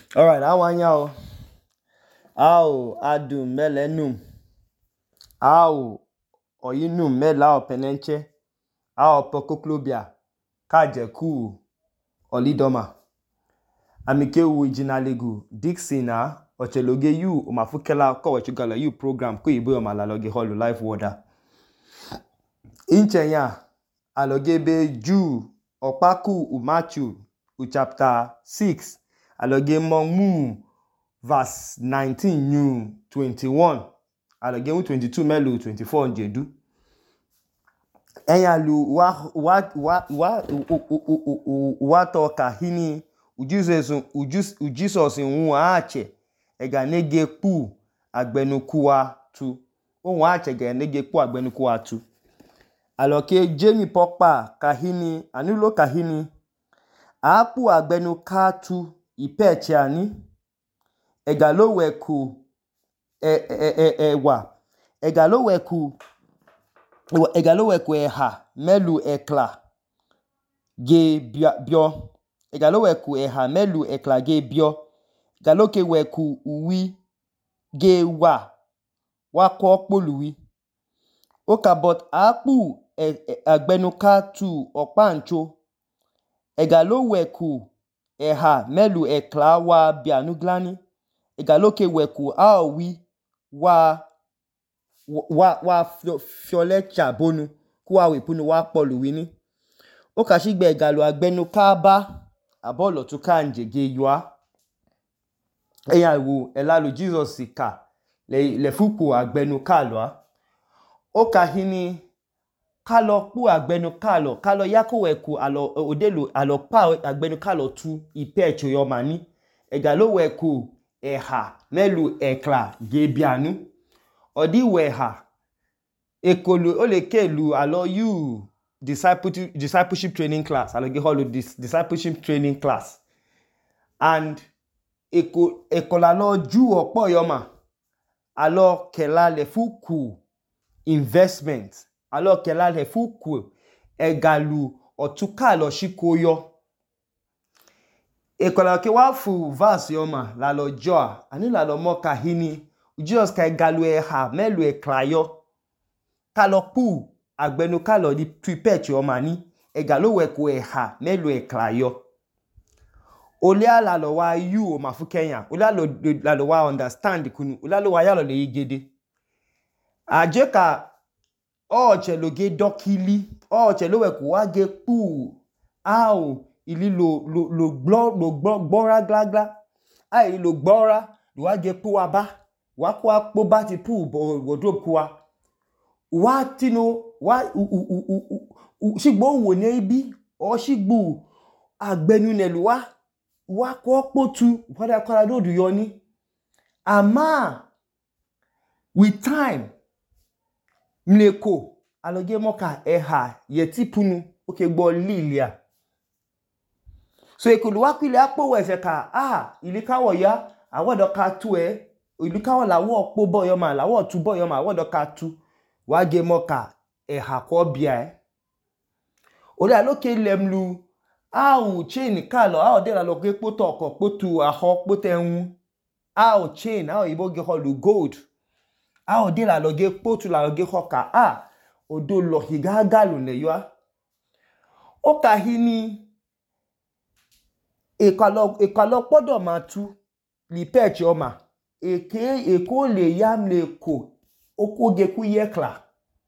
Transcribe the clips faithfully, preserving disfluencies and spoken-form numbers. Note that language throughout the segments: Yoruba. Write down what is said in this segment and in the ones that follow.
All right, I want y'all. Ao adu melenum. Ao oyinum mela openenche. Ao pokoklobia. Kaje ku olidoma. Amike wu jinalegu Dixina ocheloge yu umafukela ko wechugala yu program ko ibo omalaloge holu life water. Inchenya aloge be Ju opaku umachu u chapter six aloge mongu verse nineteen new twenty-one aloge mu twenty-two melu twenty-four njedu. Enya lu wa wa wa wa wa toka hini ujisesu ujus ujisos nwu ache ega nege pu agbenukuwa tu ohun ache ega nege pu agbenukuwa tu aloke Jamie Pokpa kahini anulo kahini apu agbenuka tu ipeche ani ega lo weku e e e ewa ega lo weku ega lo weku eha melu ekla ge bio ega lo weku eha melu ekla ge bio ega lo ke weku uwi ge wa wako poluwi oka but apu e, e, agbenuka tu opancho ega lo weku eha melu ekla wa bianuglani ega lo ke weku awi wa wa wa fiole chabonu kuwa wepunu wa poluwi ni oka shigbe ega lo agbenuka ba abolo tu kanje ge yua eya wo elalu Jesus ka le le fuku agbenuka lo oka hini kalo pu agbenuka lo kalo yako weku alo odelu alo pa agbenuka lo tu ipecho yo mani ega lo weku eha melu ekla ge bianu odi weha ekolu olekelu alo you discipleship discipleship training class alo ge holu this discipleship training class and eko ekola lo ju opo yoma alo kela le fuku investment alo kela le fuku egalu otuka lo shikoyo ekola ke wa fu verse yoma la lo joa ani la lo mo kahini Jesus ka egalu eha melu eklayo kalo pu agbenuka lo di prepare yoma ni egalo weku eha melu eklayo Olia la lo wa you o mafukenya olia lo la lo wa understand kunu olia lo wa ya lo le igede ajeka o cheloge dokili o chelowe ku wa ge pu au ili lo lo lo gbo lo gbo gbora glagla ai lo gbora lo wa ge pu wa ba wa ku apo ba ti pu wardrobe ku wa wa tinu wa shigbo wo ni ibi o shigbo agbenu nelu wa wa ko potu pada kola do du yoni ama with time mleko aloge moka eha yeti punu oke gbo lilia so ekolu wa pile apo we se ka ah ilikawo ya awodo ka tu e ilikawo lawo opo boyo ma lawo tu boyo ma awodo ka tu wa ge moka eha ko bia e ori aloke lemlu Au chain kalo au de la loge poto oko potu aho potenwu au chain au ibo ge holu gold au de la loge potu la loge hoka ah odo lo higaga lo ne yo oka hini ekalo ekalo podo matu li pechi oma eke eko le yam le ko oko ge ku yekla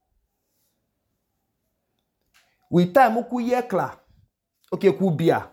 with time ku yekla okay, kubia.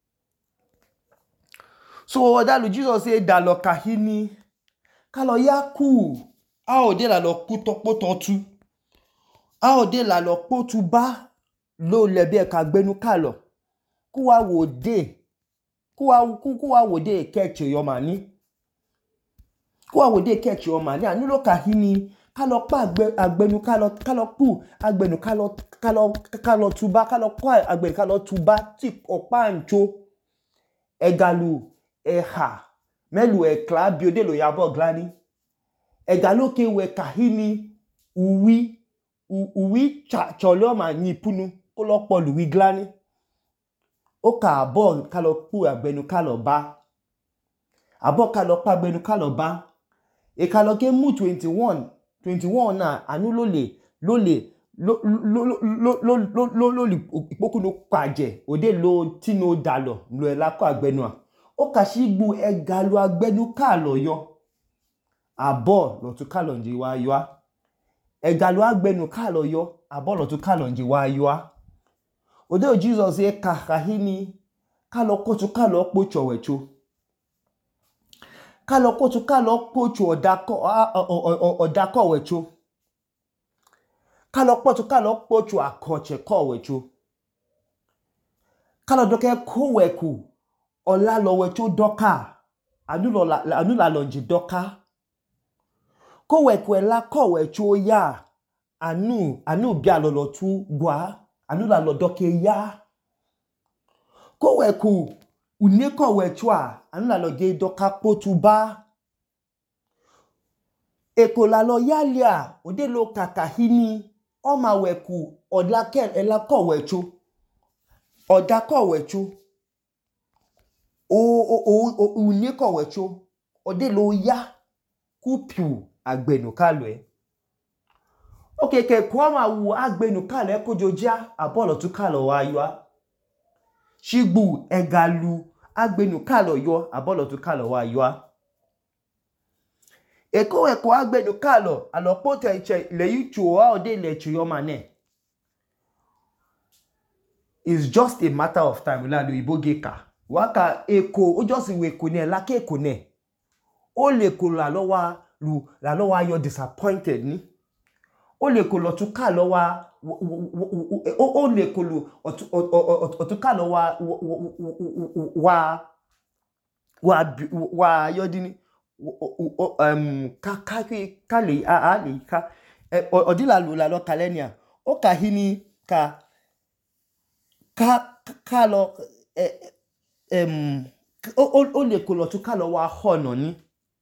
So that Jesus say dalo kahini kalo yaku ao de la lo puto poto tu ao de la lo potu ba lo lebe ka gbenu kalo kuwa wo de kuwa kuwa wo de keche yo mani kuwa wo de keche yo mani anulo kahini kalo pa agbe agbenu kalo kalo pu agbenu kalo kalo kalo tuba kalo kwa agbenu kalo tuba ti opa ncho egalu eha melu ekla biode lo yabo glani egalo ke we kahini uwi uwi cha cholo ma ni punu ko lo polu wi glani o ka bo kalo pu agbenu kalo ba abo kalo pa gbenu kalo ba e kalo ke mu twenty-one twenty-one na anu lo le lo le lo lo lo lo lo lo lo ipoku no kwaje ode lo tino dalo lo e la ko agbenu a o ka si gbu e galo agbenu kalo yo abo lo tu kalo nji wa yo e galo agbenu kalo yo abo lo tu kalo nji wa yo ode o Jesus e ka kahini kalo kotu kalo pocho wecho kalo kotu kalo pocho odako odako wecho kalo potu kalo pocho akoche ko wecho kalo doke ko weku ola lo wecho doka anu lo la anu la lonji doka ko weku ela ko wecho ya anu anu bia lo lo tu gwa anu la lo doke ya ko weku uneko wecho a anu la lo ge doka potu ba eko la lo yalia ode lo kakahini o ma weku odake ela ko wecho odako wecho o o o uneko wecho ode lo ya kupiu agbenu kalo e okay ke ko ma wu agbenu kalo e kojoja abolo tu kalo wa yo shigbu egalu agbenu kalo yo abolo tu kalo wa yo eko eko agbenu kalo alopo te che le yichu wa ode le chu yo mane it's just a matter of time la lo ibogeka waka eko o just we ko ne la ke ko ne o le ko la lo wa lu la lo wa yo disappointed ni o le ko lo tu kalo wa o le ko lu o tu kalo wa wa wa wa yo dini um ka ka ka le a a le ka odila lu la lo kalenia o ka hini ka ka ka lo em o o le ko lo tu ka lo wa hono ni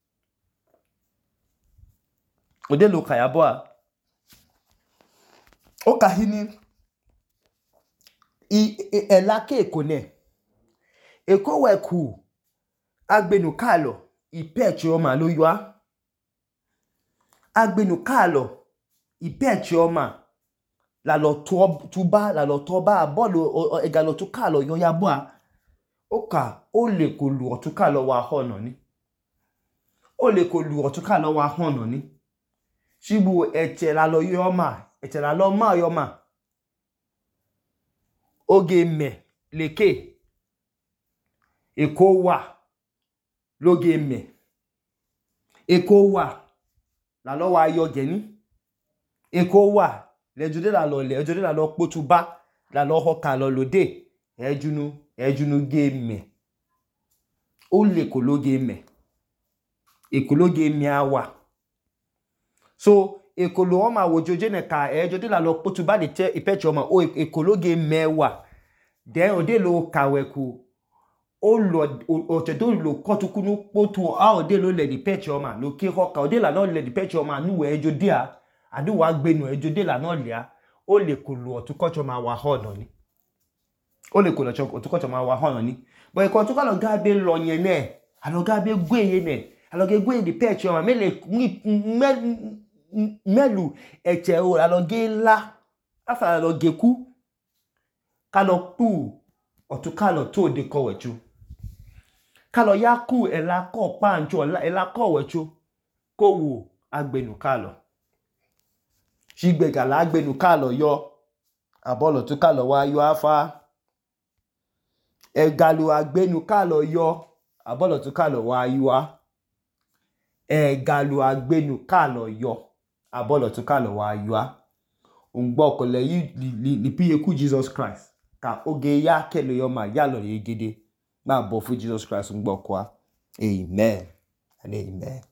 o de lo ka ya bo a o ka hini i e la ke ko ne e ko we ku agbenu ka lo ipechi o ma lo yo a agbenu ka lo ipechi o ma la lo to tuba la lo to ba bolo e ga lo tu ka lo yo ya bo a oka o le ko lu otu ka lo wa hono ni o le ko lu otu ka lo wa hono ni shibu eche la lo yo ma eche la lo ma yo ma oge me leke eko wa loge me eko wa la lo wa yo geni eko wa le jude la lo le jude la lo potuba la lo ho ka lo lode ejunu ejunu ge me o le ko loge me eko loge me awa so eko lo o ma wojoje ne ka ejude la lo potuba de te ipechi o ma o eko loge mewa then ode lo kaweku o lo o te do lo kotukunu potu a ode lo le di pechi o ma lo ki hoka ode la no le di pechi o ma nu we ejude a adu wa gbenu ejude la no le a o le ko lo otukocho ma wa hono ni o le ko lo otukocho ma wa hono ni but e ko to ka lo ga be lo yen ne alo ga be gwe yen ne alo ge gwe di pechi o ma mele melu eche o alo ge la afa alo ge ku kalo pu otukalo to de ko wechu kalo ya ku ela ko pancho ela ko wechu ko wo agbenu kalo shigbega la agbenu kalo yo abolo tu kalo wa yo afa e galu agbenu kalo yo abolo tu kalo wa yo e galu agbenu kalo yo abolo tu kalo wa yo ungbo ko le yi li piye ku Jesus Christ ka oge ya kele yo ma ya lo yegede ma bo fu Jesus Christ ungbo kwa amen and amen.